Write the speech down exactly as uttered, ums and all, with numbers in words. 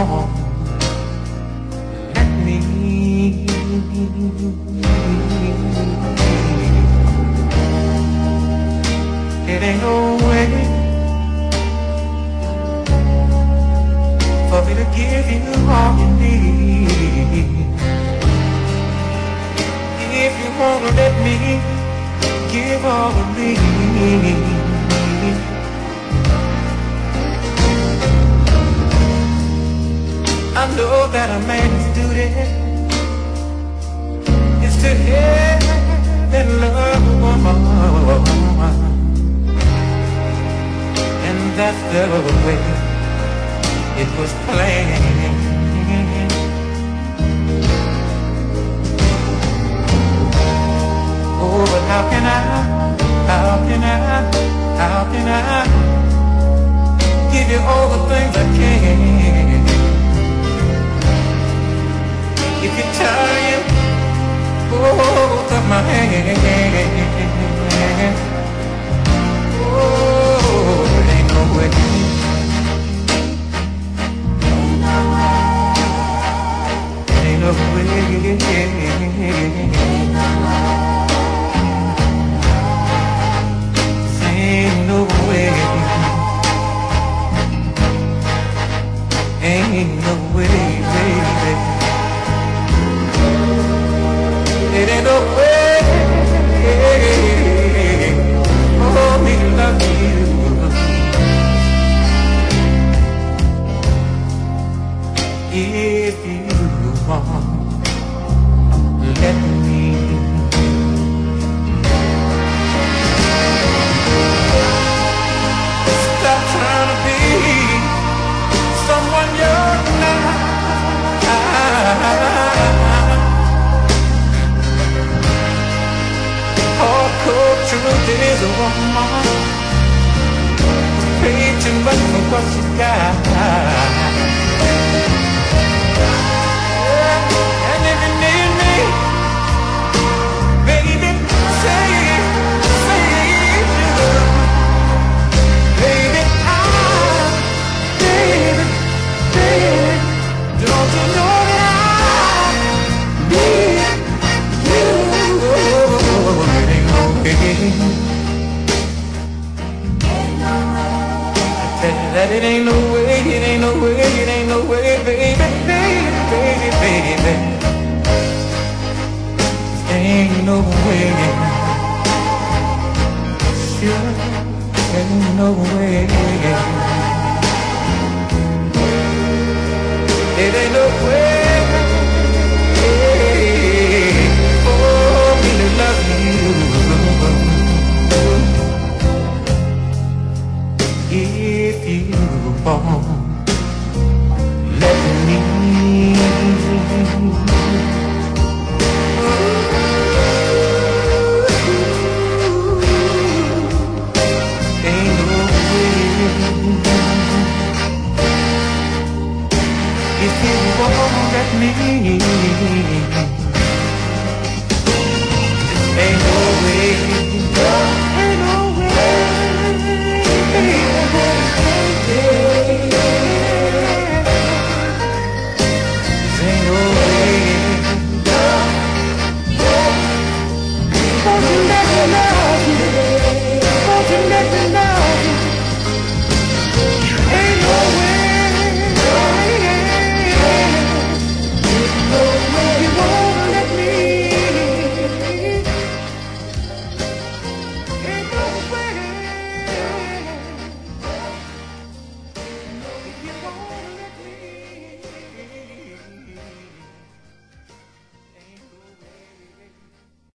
won't let me. It ain't no way for me to give you all you need. If you wanna let me give all of me, I know that a man's duty is to have and love a woman, and that's the way it was planned. Oh, but how can I, how can I, how can I give you all the things I can if you're tired both of my hands? Oh, it ain't no way. Ain't no way. Ain't no way. Ain't no way, baby. It ain't no way for me to love you if you won't let me. Stop trying to be someone you're not. Oh, cold truth is a woman pay too much for what she's got. And if you need me, baby, say it, say it, baby, I, baby, baby, don't you know that I need you? It ain't no way. I tell you that it ain't no way, it ain't no way, it ain't no way, baby, baby, baby, baby. Ain't no way. Sure, ain't no way. It ain't no way for me to love you if you won't let me. Ain't no way if you won't let me. Ain't no way, ain't no way, ain't no way. Won't you let me know?